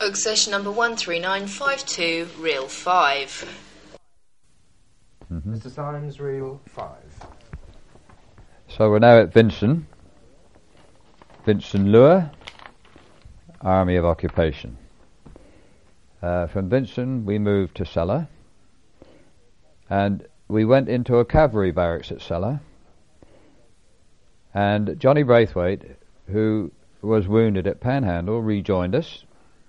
Coke session number 13952, reel 5. Mr. Symes, reel 5. So we're now at Vincent Lure, Army of Occupation. From Vincent we moved to Celle, and we went into a cavalry barracks at Celle, and Johnny Braithwaite, who was wounded at Panhandle, rejoined us.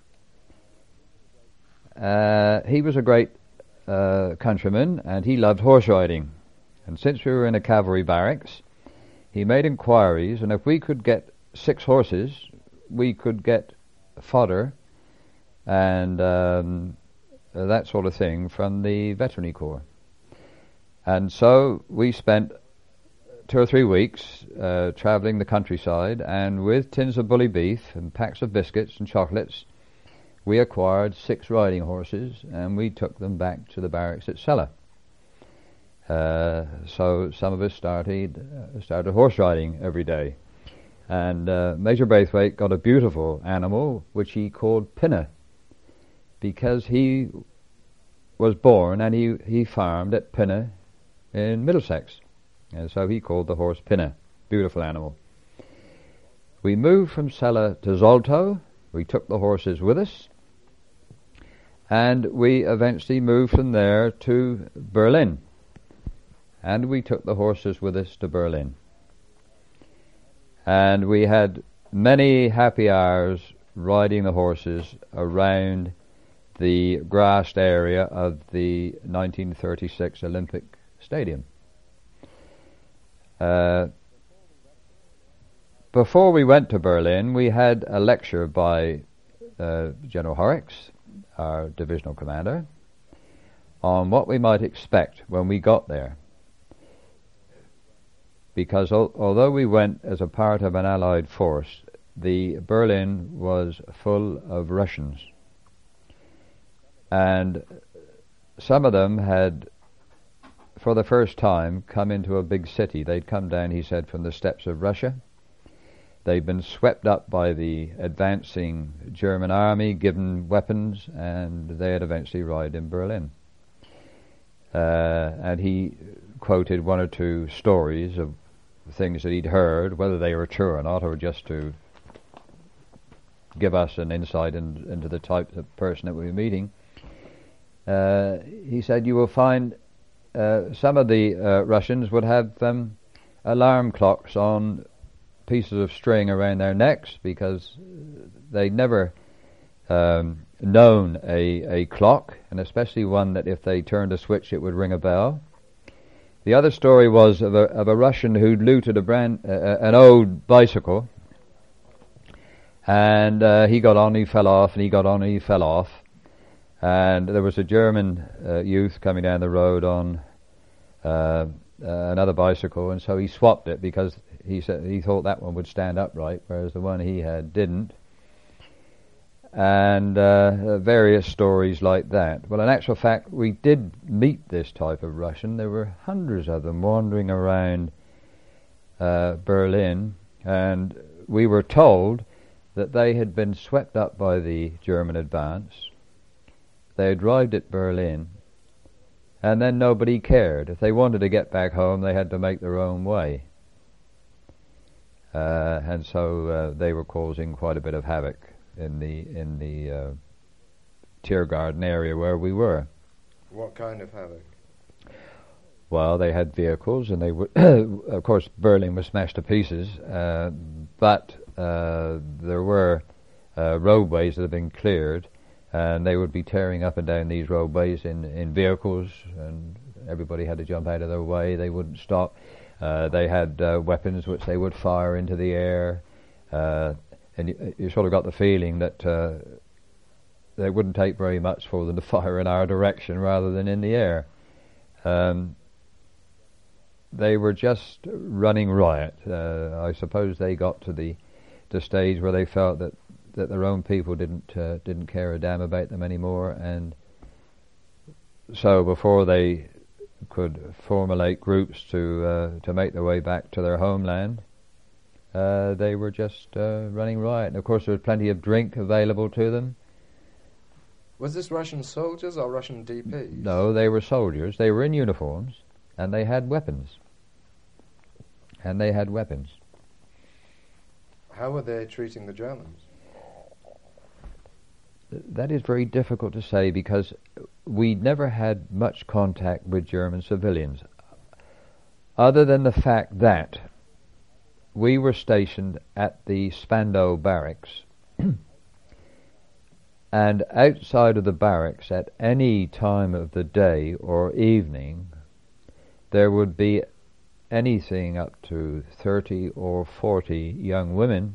He was a great countryman, and he loved horse riding, and since we were in a cavalry barracks, he made inquiries, and if we could get 6 horses, we could get fodder and that sort of thing from the Veterinary Corps. And so we spent 2 or 3 weeks travelling the countryside, and with tins of bully beef and packs of biscuits and chocolates, we acquired 6 riding horses, and we took them back to the barracks at Celle. So some of us started horse riding every day. And Major Braithwaite got a beautiful animal which he called Pinner, because he was born and he farmed at Pinner in Middlesex, and so he called the horse Pinner. Beautiful animal. We moved from Celle to Zolto. We took the horses with us, and we eventually moved from there to Berlin, and we took the horses with us to Berlin. And we had many happy hours riding the horses around the grassed area of the 1936 Olympic Stadium. Before we went to Berlin, we had a lecture by General Horrocks, our divisional commander, on what we might expect when we got there. Because although we went as a part of an Allied force, the Berlin was full of Russians. And some of them had, for the first time, come into a big city. They'd come down, he said, from the steppes of Russia. They'd been swept up by the advancing German army, given weapons, and they had eventually arrived in Berlin. And he quoted 1 or 2 stories of things that he'd heard, whether they were true or not, or just to give us an insight into the type of person that we were meeting. He said, you will find some of the Russians would have alarm clocks on pieces of string around their necks, because they'd never known a clock, and especially one that if they turned a switch it would ring a bell. The other story was of a Russian who'd looted an old bicycle, and he got on, he fell off, and he got on, and he fell off, and there was a German youth coming down the road on another bicycle, and so he swapped it, because he said he thought that one would stand upright, whereas the one he had didn't. And various stories like that. Well, in actual fact, we did meet this type of Russian. There were hundreds of them wandering around Berlin, and we were told that they had been swept up by the German advance. They had arrived at Berlin, and then nobody cared. If they wanted to get back home, they had to make their own way. And so they were causing quite a bit of havoc in the Tiergarten area where we were. What kind of havoc? Well, they had vehicles, and they would, of course, Berlin was smashed to pieces, but there were roadways that had been cleared, and they would be tearing up and down these roadways in vehicles, and everybody had to jump out of their way. They wouldn't stop. They had weapons which they would fire into the air, and you sort of got the feeling that they wouldn't take very much for them to fire in our direction rather than in the air. They were just running riot. I suppose they got to the stage where they felt that their own people didn't care a damn about them anymore, and so before they could formulate groups to make their way back to their homeland, they were just running riot. And of course there was plenty of drink available to them, Was this Russian soldiers or Russian DPs? No, they were soldiers. They were in uniforms, and they had weapons. How were they treating the Germans? That is very difficult to say because we never had much contact with German civilians, other than the fact that we were stationed at the Spandau barracks, and outside of the barracks at any time of the day or evening there would be anything up to 30 or 40 young women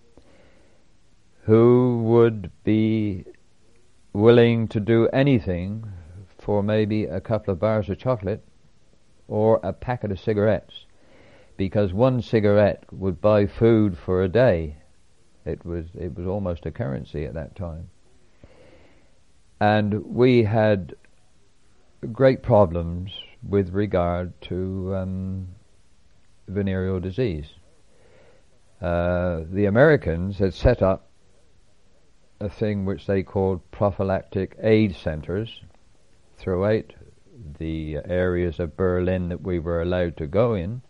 who would be willing to do anything for maybe a couple of bars of chocolate or a packet of cigarettes, because one cigarette would buy food for a day. It was almost a currency at that time. And we had great problems with regard to venereal disease. The Americans had set up a thing which they called prophylactic aid centers throughout the areas of Berlin that we were allowed to go in.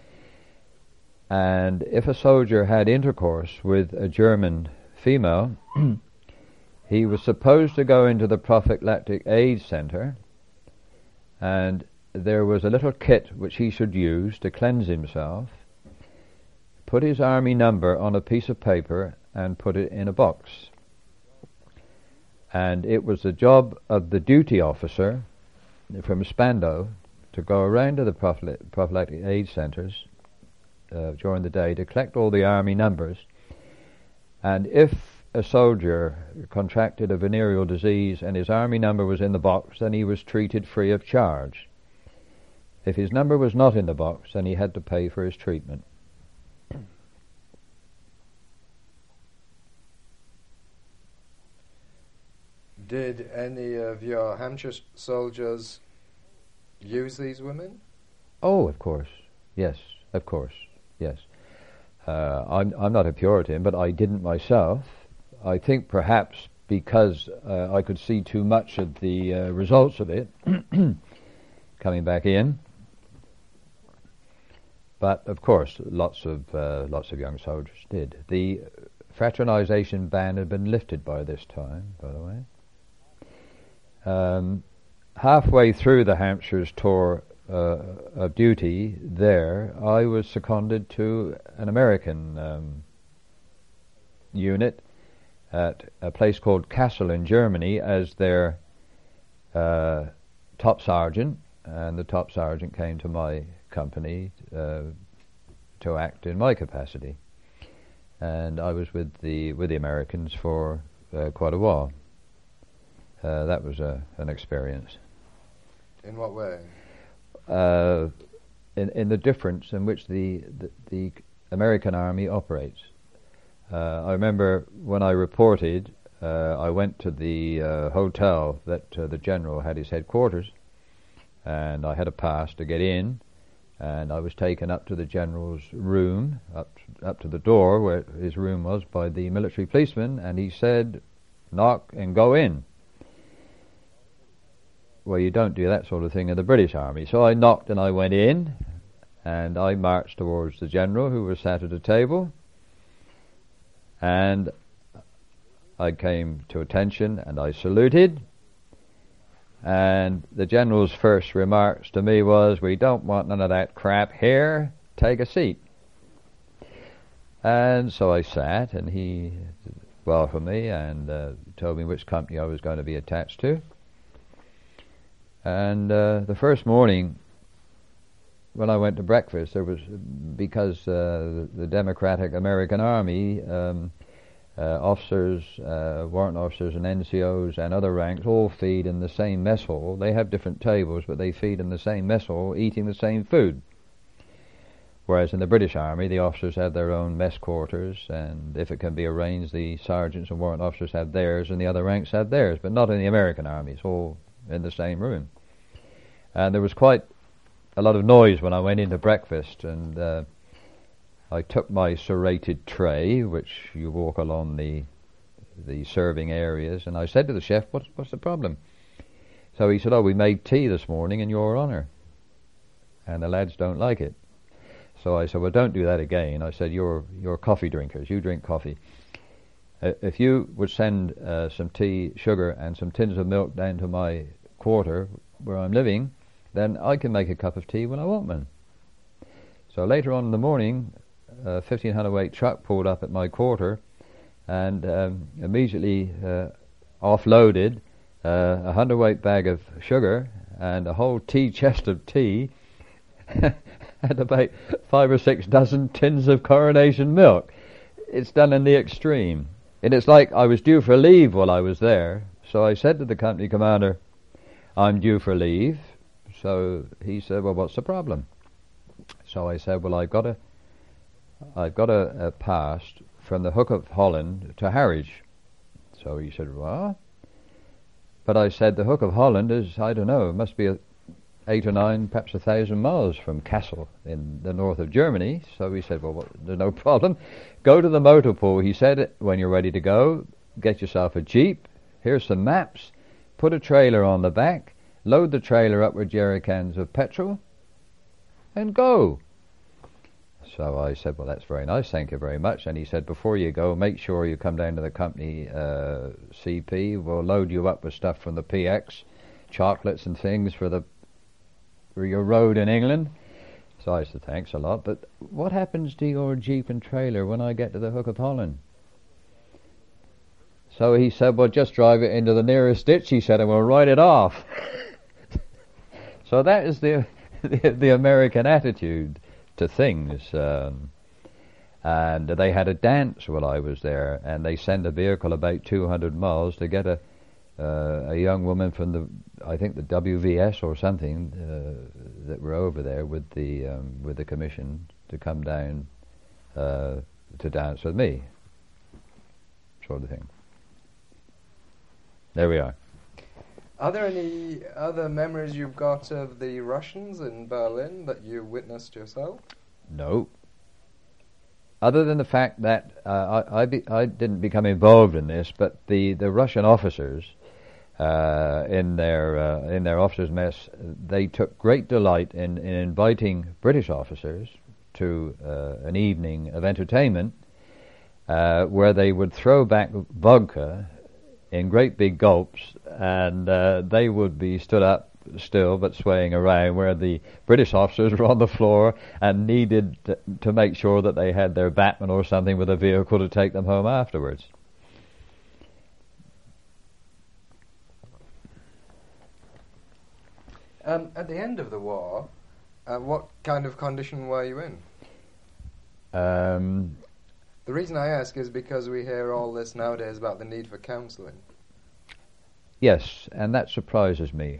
And if a soldier had intercourse with a German female, he was supposed to go into the prophylactic aid center, and there was a little kit which he should use to cleanse himself, put his army number on a piece of paper and put it in a box. And it was the job of the duty officer from Spandau to go around to the prophylactic aid centers during the day to collect all the army numbers, and if a soldier contracted a venereal disease and his army number was in the box, then he was treated free of charge. If his number was not in the box, then he had to pay for his treatment. Did any of your Hampshire soldiers use these women? Oh, of course. Yes, of course. Yes. I'm not a Puritan, but I didn't myself. I think perhaps because I could see too much of the results of it coming back in. But of course, lots of young soldiers did. The fraternization ban had been lifted by this time, by the way. Halfway through the Hampshire's tour of duty there, I was seconded to an American unit at a place called Kassel in Germany as their top sergeant, and the top sergeant came to my company to act in my capacity, and I was with the Americans for quite a while. That was an experience. In what way? In the difference in which the American Army operates. I remember when I reported, I went to the hotel that the general had his headquarters, and I had a pass to get in, and I was taken up to the general's room, up to the door where his room was, by the military policeman, and he said, "Knock and go in." Well, you don't do that sort of thing in the British Army. So I knocked and I went in, and I marched towards the general, who was sat at a table, and I came to attention and I saluted, and the general's first remarks to me was, "We don't want none of that crap here, take a seat." And so I sat, and he welcomed me and told me which company I was going to be attached to. And the first morning when I went to breakfast, there was, because the Democratic American Army officers, warrant officers and NCOs and other ranks all feed in the same mess hall. They have different tables, but they feed in the same mess hall, eating the same food. Whereas in the British Army, the officers have their own mess quarters, and if it can be arranged, the sergeants and warrant officers have theirs and the other ranks have theirs, but not in the American Army. It's all in the same room. And there was quite a lot of noise when I went into breakfast, and I took my serrated tray, which you walk along the the serving areas, and I said to the chef, what's the problem? So he said, we made tea this morning in your honour, and the lads don't like it. So I said, well, don't do that again. I said, you're coffee drinkers, you drink coffee. If you would send some tea, sugar, and some tins of milk down to my quarter where I'm living, then I can make a cup of tea when I want one. So later on in the morning, a 1500-weight truck pulled up at my quarter and immediately offloaded a 100-weight bag of sugar and a whole tea chest of tea and about 5 or 6 dozen tins of Coronation milk. It's done in the extreme. And it's like I was due for leave while I was there. So I said to the company commander, I'm due for leave. So he said, well, what's the problem? So I said, well, I've got a pass from the Hook of Holland to Harwich. So he said, what? But I said, the Hook of Holland is, I don't know, it must be 8 or 9, perhaps 1,000 miles from Kassel in the north of Germany. So he said, well, there's no problem. Go to the motor pool, he said, when you're ready to go, get yourself a jeep, here's some maps, put a trailer on the back, load the trailer up with jerry cans of petrol, and go. So I said, well, that's very nice, thank you very much. And he said, before you go, make sure you come down to the company CP. We'll load you up with stuff from the PX, chocolates and things for your road in England. So I said, thanks a lot, but what happens to your jeep and trailer when I get to the Hook of Holland? So he said, well, just drive it into the nearest ditch, he said, and we'll write it off. So that is the American attitude to things. And they had a dance while I was there, and they sent a vehicle about 200 miles to get a young woman from I think the WVS or something that were over there with the commission to come down to dance with me, sort of thing. There we are. Are there any other memories you've got of the Russians in Berlin that you witnessed yourself? No. Other than the fact that I didn't become involved in this, but the Russian officers in their officers' mess, they took great delight in inviting British officers to an evening of entertainment where they would throw back vodka in great big gulps, and they would be stood up still but swaying around, where the British officers were on the floor and needed to make sure that they had their Batman or something with a vehicle to take them home afterwards. At the end of the war, what kind of condition were you in? The reason I ask is because we hear all this nowadays about the need for counselling. Yes, and that surprises me.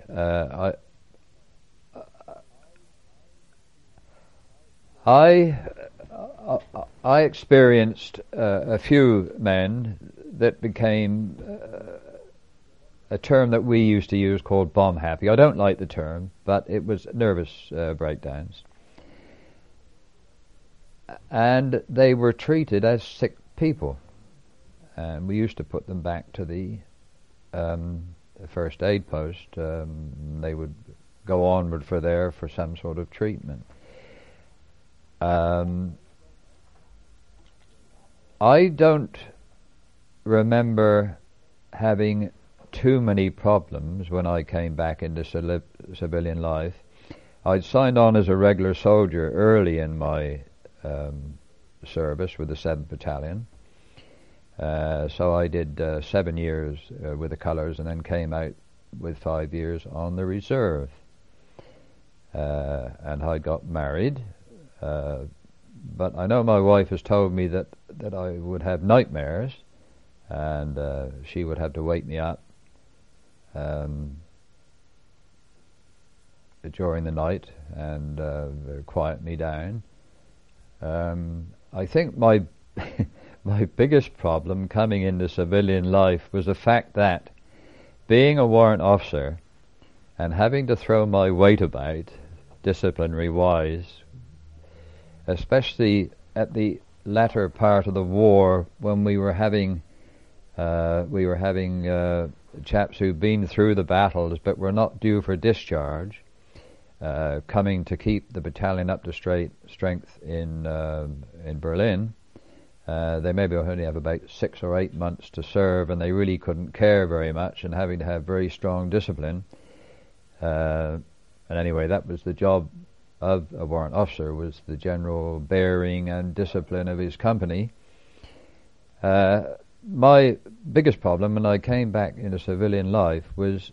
I experienced a few men that became a term that we used to use called bomb happy. I don't like the term, but it was nervous breakdowns. And they were treated as sick people. And we used to put them back to the first aid post. They would go onward for some sort of treatment. I don't remember having too many problems when I came back into civilian life. I'd signed on as a regular soldier early in my service with the 7th Battalion. So I did 7 years with the colours and then came out with 5 years on the reserve. And I got married. But I know my wife has told me that I would have nightmares, and she would have to wake me up during the night and quiet me down. I think my my biggest problem coming into civilian life was the fact that, being a warrant officer and having to throw my weight about disciplinary-wise, especially at the latter part of the war when we were having We were having chaps who'd been through the battles but were not due for discharge, coming to keep the battalion up to strength in Berlin. They maybe only have about 6 or 8 months to serve, and they really couldn't care very much, and having to have very strong discipline. And anyway, that was the job of a warrant officer, was the general bearing and discipline of his company. My biggest problem when I came back into civilian life was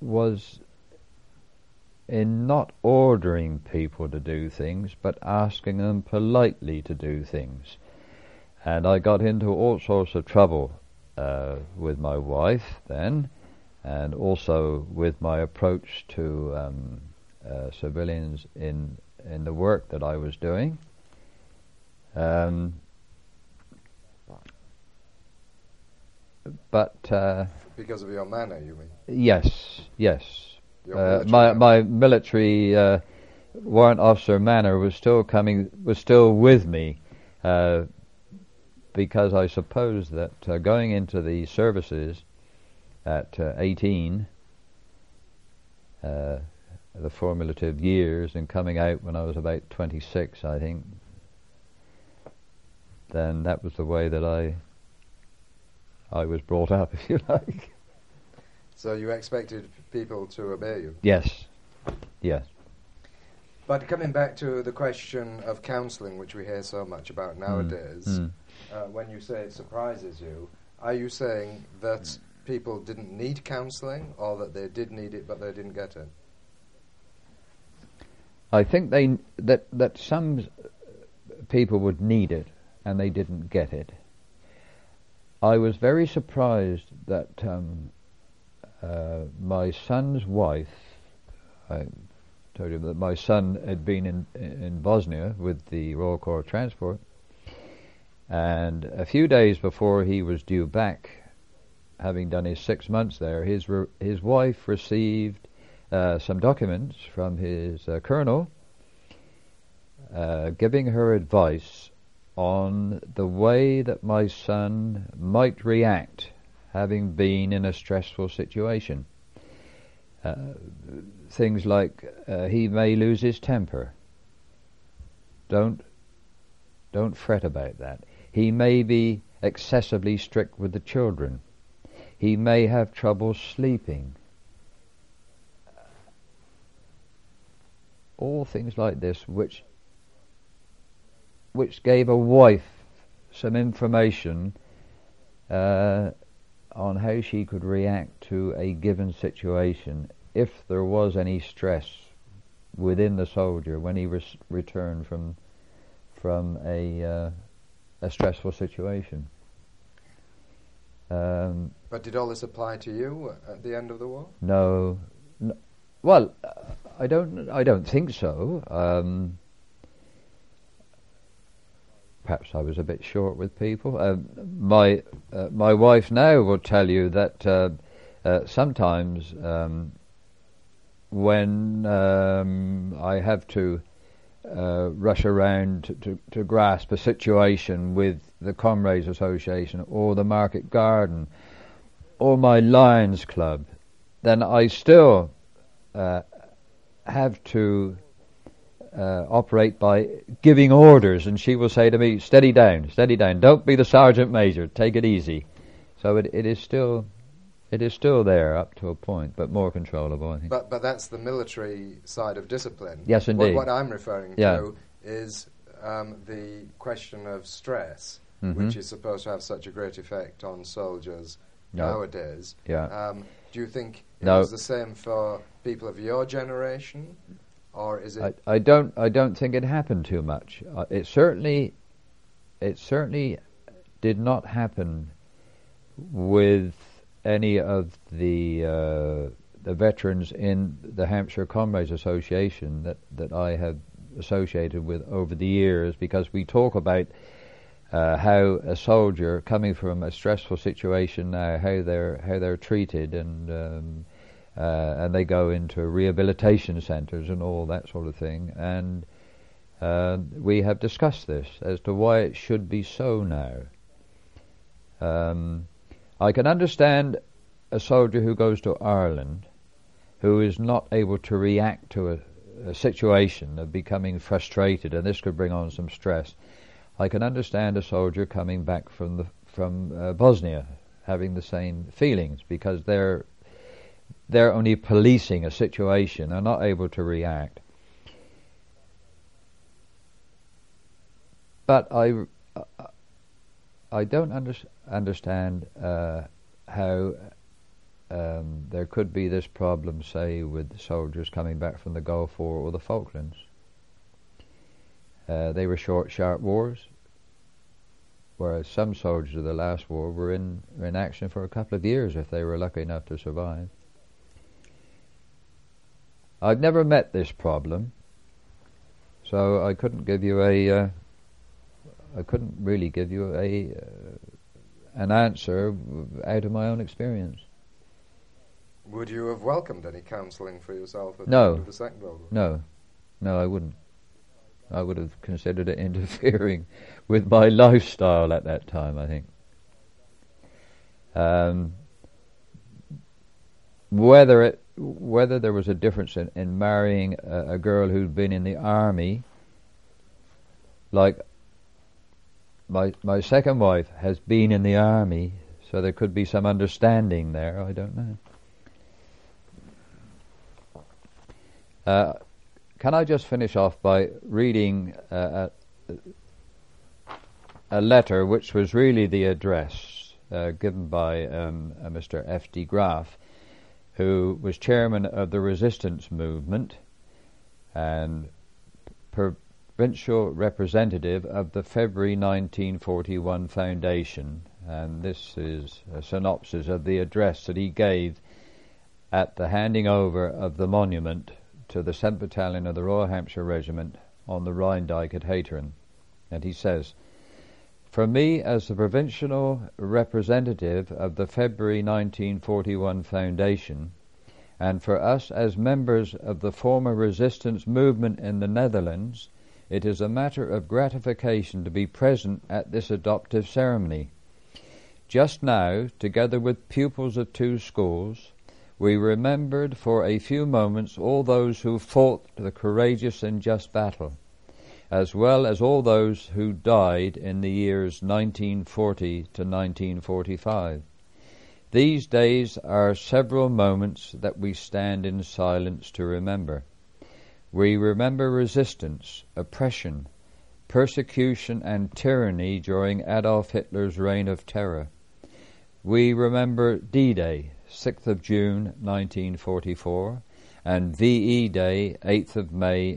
in not ordering people to do things, but asking them politely to do things. And I got into all sorts of trouble with my wife then, and also with my approach to civilians in the work that I was doing. But because of your manner, you mean? Yes. Your My military warrant officer manner was still with me, because I suppose that going into the services at 18, the formative years, and coming out when I was about 26, I think, then that was the way that I was brought up, if you like. So you expected people to obey you? Yes. But coming back to the question of counselling, which we hear so much about nowadays, when you say it surprises you, are you saying that people didn't need counselling, or that they did need it but they didn't get it? I think that some people would need it and they didn't get it. I was very surprised that my son's wife, I told you that my son had been in Bosnia with the Royal Corps of Transport, and a few days before he was due back, having done his 6 months there, his wife received some documents from his colonel, giving her advice on the way that my son might react, having been in a stressful situation. Things like he may lose his temper. Don't fret about that. He may be excessively strict with the children. He may have trouble sleeping. All things like this, which gave a wife some information on how she could react to a given situation if there was any stress within the soldier when he returned from a stressful situation. But did all this apply to you at the end of the war? No. Well, I don't think so. Perhaps I was a bit short with people. My wife now will tell you that sometimes when I have to rush around to grasp a situation with the Comrades Association or the Market Garden or my Lions Club, then I still have to operate by giving orders, and she will say to me, steady down, don't be the Sergeant Major, take it easy. So it is still there up to a point, but more controllable, I think. But that's the military side of discipline. Yes, indeed. What I'm referring to is the question of stress, which is supposed to have such a great effect on soldiers nowadays. Yeah. Do you think it was the same for people of your generation, or is it? I don't think it happened too much. It certainly did not happen with any of the veterans in the Hampshire Comrades Association that I have associated with over the years, because we talk about how a soldier coming from a stressful situation now, how they're treated, and they go into rehabilitation centres and all that sort of thing, and we have discussed this as to why it should be so now. I can understand a soldier who goes to Ireland who is not able to react to a situation of becoming frustrated, and this could bring on some stress. I can understand a soldier coming back from Bosnia having the same feelings, because they're only policing a situation, they're not able to react. But I don't understand how there could be this problem, say, with soldiers coming back from the Gulf War or the Falklands. They were short, sharp wars, whereas some soldiers of the last war were in action for a couple of years if they were lucky enough to survive. I've never met this problem, so I couldn't give you an answer out of my own experience. Would you have welcomed any counselling for yourself at No. the end of the Second World War? No, I wouldn't. I would have considered it interfering with my lifestyle at that time, I think. Whether there was a difference in marrying a girl who'd been in the army, like my second wife has been in the army, so there could be some understanding there, I don't know. Can I just finish off by reading a letter which was really the address given by Mr. F. de Graaf, who was chairman of the resistance movement and provincial representative of the February 1941 Foundation. And this is a synopsis of the address that he gave at the handing over of the monument to the 7th Battalion of the Royal Hampshire Regiment on the Rhine Dyke at Haytern. And he says, "For me, as the provincial representative of the February 1941 Foundation, and for us as members of the former resistance movement in the Netherlands, it is a matter of gratification to be present at this adoptive ceremony. Just now, together with pupils of 2 schools, we remembered for a few moments all those who fought the courageous and just battle, as well as all those who died in the years 1940 to 1945. These days are several moments that we stand in silence to remember. We remember resistance, oppression, persecution and tyranny during Adolf Hitler's reign of terror. We remember D-Day, 6th of June 1944, and VE Day, 8th of May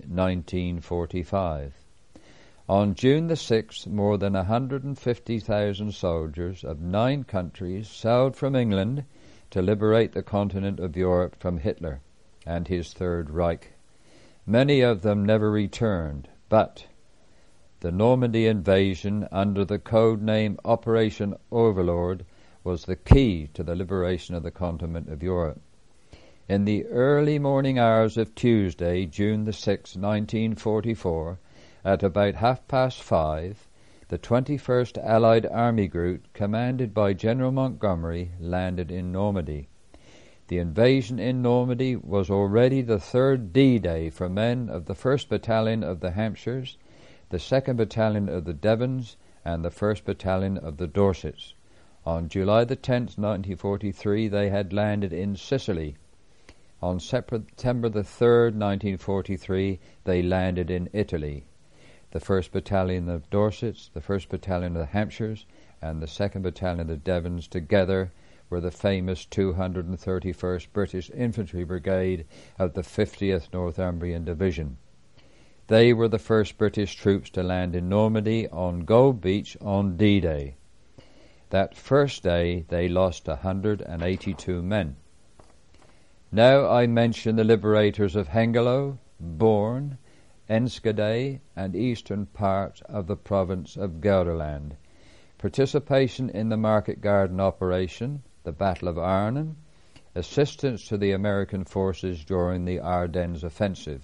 1945. On June the 6th, more than 150,000 soldiers of 9 countries sailed from England to liberate the continent of Europe from Hitler and his Third Reich. Many of them never returned, but the Normandy invasion under the code name Operation Overlord was the key to the liberation of the continent of Europe. In the early morning hours of Tuesday, June the 6th, 1944, at about 5:30, the 21st Allied Army Group, commanded by General Montgomery, landed in Normandy. The invasion in Normandy was already the 3rd D-Day for men of the 1st Battalion of the Hampshires, the 2nd Battalion of the Devons, and the 1st Battalion of the Dorsets. On July the 10th, 1943, they had landed in Sicily. On September the 3rd, 1943, they landed in Italy. The 1st Battalion of Dorsets, the 1st Battalion of the Hampshires, and the 2nd Battalion of the Devons together were the famous 231st British Infantry Brigade of the 50th Northumbrian Division. They were the first British troops to land in Normandy on Gold Beach on D-Day. That first day they lost 182 men. Now I mention the liberators of Hengelo, Borne, Enschede, and eastern parts of the province of Gelderland. Participation in the Market Garden operation, the Battle of Arnhem, assistance to the American forces during the Ardennes offensive.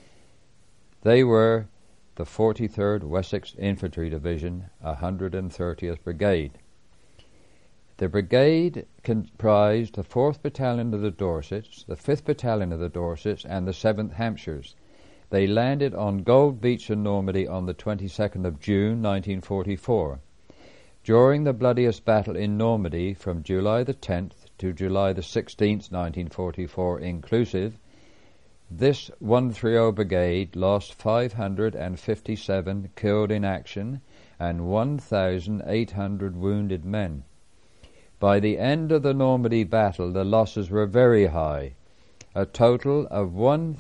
They were the 43rd Wessex Infantry Division, 130th Brigade. The brigade comprised the 4th Battalion of the Dorsets, the 5th Battalion of the Dorsets, and the 7th Hampshires. They landed on Gold Beach in Normandy on the 22nd of June 1944. During the bloodiest battle in Normandy from July the 10th to July the 16th, 1944 inclusive, this 130 Brigade lost 557 killed in action and 1,800 wounded men. By the end of the Normandy battle, the losses were very high, a total of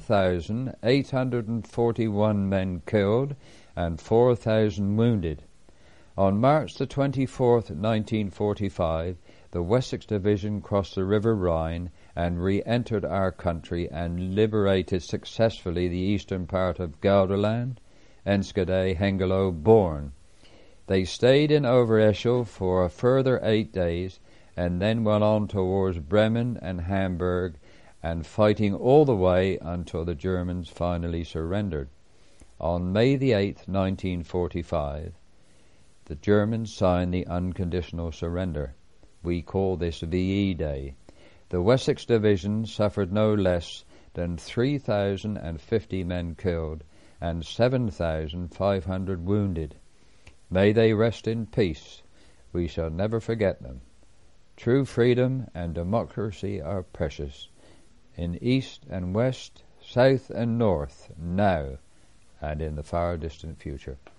1,841 men killed and 4,000 wounded. On March the 24th, 1945, the Wessex Division crossed the River Rhine and re-entered our country and liberated successfully the eastern part of Gelderland, Enschede, Hengelo, Born. They stayed in Overijssel for a further 8 days and then went on towards Bremen and Hamburg, and fighting all the way until the Germans finally surrendered. On May the 8th, 1945, the Germans signed the unconditional surrender. We call this VE Day. The Wessex Division suffered no less than 3,050 men killed and 7,500 wounded. May they rest in peace. We shall never forget them. True freedom and democracy are precious, in East and West, South and North, now, and in the far distant future.